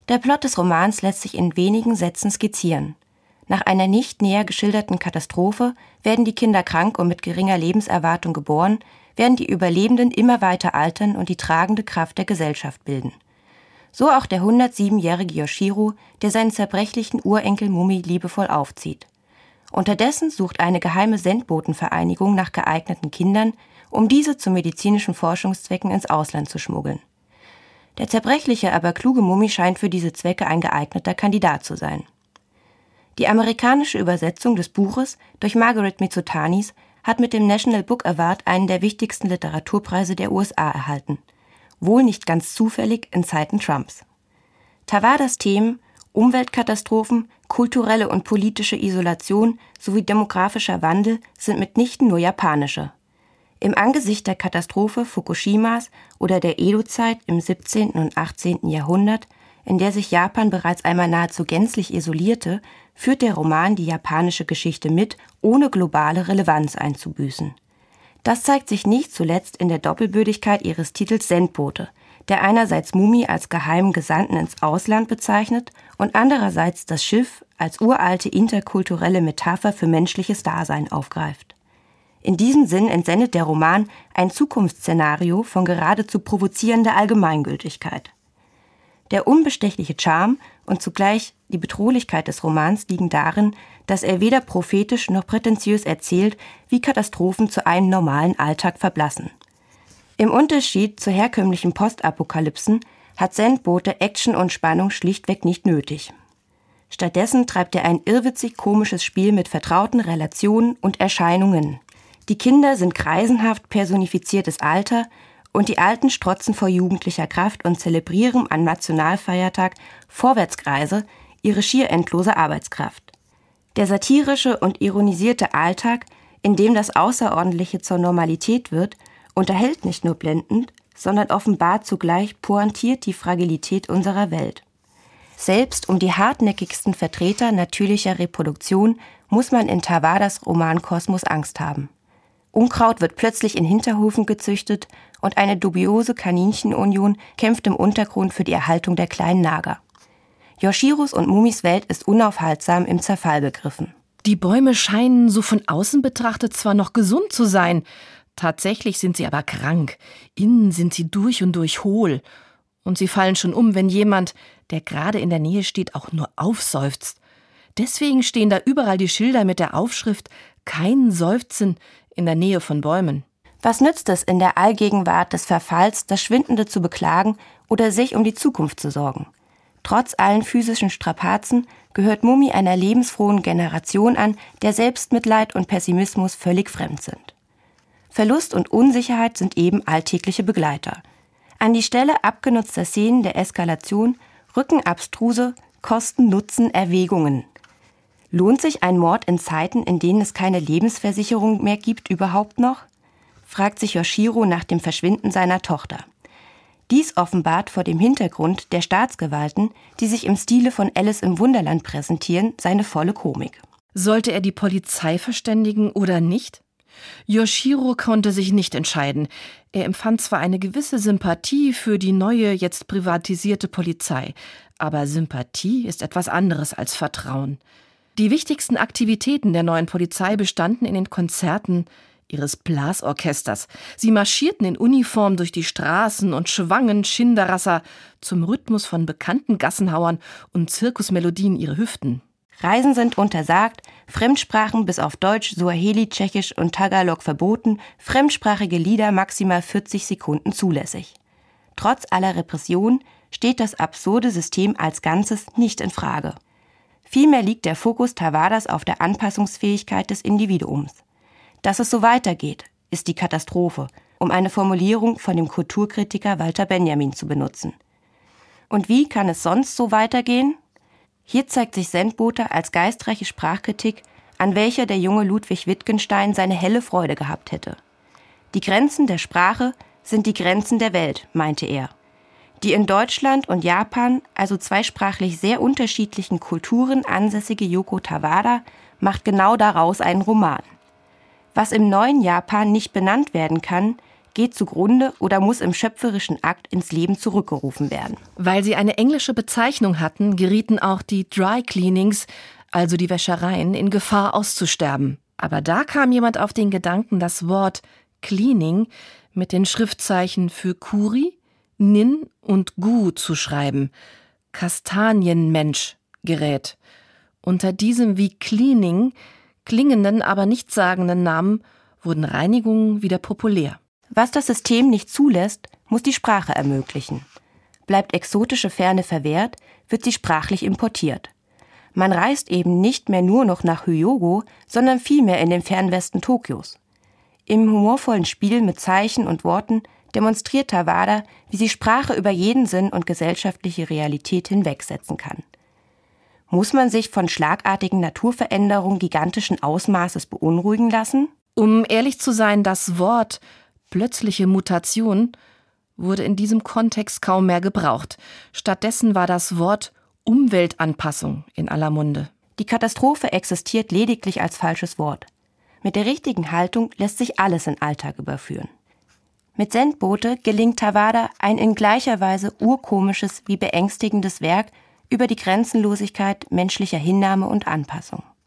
Der Plot des Romans lässt sich in wenigen Sätzen skizzieren. Nach einer nicht näher geschilderten Katastrophe werden die Kinder krank und mit geringer Lebenserwartung geboren, während die Überlebenden immer weiter altern und die tragende Kraft der Gesellschaft bilden. So auch der 107-jährige Yoshiro, der seinen zerbrechlichen Urenkel Mumi liebevoll aufzieht. Unterdessen sucht eine geheime Sendbotenvereinigung nach geeigneten Kindern, um diese zu medizinischen Forschungszwecken ins Ausland zu schmuggeln. Der zerbrechliche, aber kluge Mumi scheint für diese Zwecke ein geeigneter Kandidat zu sein. Die amerikanische Übersetzung des Buches durch Margaret Mitsotanis hat mit dem National Book Award einen der wichtigsten Literaturpreise der USA erhalten. Wohl nicht ganz zufällig in Zeiten Trumps. Tawadas Themen Umweltkatastrophen, kulturelle und politische Isolation sowie demografischer Wandel sind mitnichten nur japanische. Im Angesicht der Katastrophe Fukushimas oder der Edo-Zeit im 17. und 18. Jahrhundert, in der sich Japan bereits einmal nahezu gänzlich isolierte, führt der Roman die japanische Geschichte mit, ohne globale Relevanz einzubüßen. Das zeigt sich nicht zuletzt in der Doppelbödigkeit ihres Titels Sendbote, der einerseits Mumi als geheimen Gesandten ins Ausland bezeichnet und andererseits das Schiff als uralte interkulturelle Metapher für menschliches Dasein aufgreift. In diesem Sinn entsendet der Roman ein Zukunftsszenario von geradezu provozierender Allgemeingültigkeit. Der unbestechliche Charme und zugleich die Bedrohlichkeit des Romans liegen darin, dass er weder prophetisch noch prätentiös erzählt, wie Katastrophen zu einem normalen Alltag verblassen. Im Unterschied zu herkömmlichen Postapokalypsen hat Sendbote Action und Spannung schlichtweg nicht nötig. Stattdessen treibt er ein irrwitzig komisches Spiel mit vertrauten Relationen und Erscheinungen. Die Kinder sind greisenhaft personifiziertes Alter und die Alten strotzen vor jugendlicher Kraft und zelebrieren am Nationalfeiertag Vorwärtskreise ihre schier endlose Arbeitskraft. Der satirische und ironisierte Alltag, in dem das Außerordentliche zur Normalität wird, unterhält nicht nur blendend, sondern offenbart zugleich pointiert die Fragilität unserer Welt. Selbst um die hartnäckigsten Vertreter natürlicher Reproduktion muss man in Tawadas Romankosmos Angst haben. Unkraut wird plötzlich in Hinterhofen gezüchtet und eine dubiose Kaninchenunion kämpft im Untergrund für die Erhaltung der kleinen Nager. Yoshiros und Mumis Welt ist unaufhaltsam im Zerfall begriffen. Die Bäume scheinen so von außen betrachtet zwar noch gesund zu sein, tatsächlich sind sie aber krank. Innen sind sie durch und durch hohl. Und sie fallen schon um, wenn jemand, der gerade in der Nähe steht, auch nur aufseufzt. Deswegen stehen da überall die Schilder mit der Aufschrift »Kein Seufzen in der Nähe von Bäumen«. Was nützt es in der Allgegenwart des Verfalls, das Schwindende zu beklagen oder sich um die Zukunft zu sorgen? Trotz allen physischen Strapazen gehört Mumi einer lebensfrohen Generation an, der Selbstmitleid und Pessimismus völlig fremd sind. Verlust und Unsicherheit sind eben alltägliche Begleiter. An die Stelle abgenutzter Szenen der Eskalation rücken abstruse Kosten-Nutzen-Erwägungen. Lohnt sich ein Mord in Zeiten, in denen es keine Lebensversicherung mehr gibt, überhaupt noch? Fragt sich Yoshiro nach dem Verschwinden seiner Tochter. Dies offenbart vor dem Hintergrund der Staatsgewalten, die sich im Stile von Alice im Wunderland präsentieren, seine volle Komik. Sollte er die Polizei verständigen oder nicht? Yoshiro konnte sich nicht entscheiden. Er empfand zwar eine gewisse Sympathie für die neue, jetzt privatisierte Polizei, aber Sympathie ist etwas anderes als Vertrauen. Die wichtigsten Aktivitäten der neuen Polizei bestanden in den Konzerten ihres Blasorchesters. Sie marschierten in Uniform durch die Straßen und schwangen Schinderasser zum Rhythmus von bekannten Gassenhauern und Zirkusmelodien ihre Hüften. Reisen sind untersagt, Fremdsprachen bis auf Deutsch, Suaheli, Tschechisch und Tagalog verboten, fremdsprachige Lieder maximal 40 Sekunden zulässig. Trotz aller Repression steht das absurde System als Ganzes nicht in Frage. Vielmehr liegt der Fokus Tawadas auf der Anpassungsfähigkeit des Individuums. Dass es so weitergeht, ist die Katastrophe, um eine Formulierung von dem Kulturkritiker Walter Benjamin zu benutzen. Und wie kann es sonst so weitergehen? Hier zeigt sich Sendbote als geistreiche Sprachkritik, an welcher der junge Ludwig Wittgenstein seine helle Freude gehabt hätte. Die Grenzen der Sprache sind die Grenzen der Welt, meinte er. Die in Deutschland und Japan, also zweisprachlich sehr unterschiedlichen Kulturen ansässige Yoko Tawada, macht genau daraus einen Roman. Was im neuen Japan nicht benannt werden kann, geht zugrunde oder muss im schöpferischen Akt ins Leben zurückgerufen werden. Weil sie eine englische Bezeichnung hatten, gerieten auch die Dry Cleanings, also die Wäschereien, in Gefahr auszusterben. Aber da kam jemand auf den Gedanken, das Wort Cleaning mit den Schriftzeichen für Kuri, Nin und Gu zu schreiben. Kastanienmensch gerät. Unter diesem wie Cleaning klingenden, aber nichtssagenden Namen wurden Reinigungen wieder populär. Was das System nicht zulässt, muss die Sprache ermöglichen. Bleibt exotische Ferne verwehrt, wird sie sprachlich importiert. Man reist eben nicht mehr nur noch nach Hyogo, sondern vielmehr in den Fernwesten Tokios. Im humorvollen Spiel mit Zeichen und Worten demonstriert Tawada, wie sie Sprache über jeden Sinn und gesellschaftliche Realität hinwegsetzen kann. Muss man sich von schlagartigen Naturveränderungen gigantischen Ausmaßes beunruhigen lassen? Um ehrlich zu sein, das Wort plötzliche Mutation wurde in diesem Kontext kaum mehr gebraucht. Stattdessen war das Wort Umweltanpassung in aller Munde. Die Katastrophe existiert lediglich als falsches Wort. Mit der richtigen Haltung lässt sich alles in Alltag überführen. Mit Sendbote gelingt Tawada ein in gleicher Weise urkomisches wie beängstigendes Werk über die Grenzenlosigkeit menschlicher Hinnahme und Anpassung.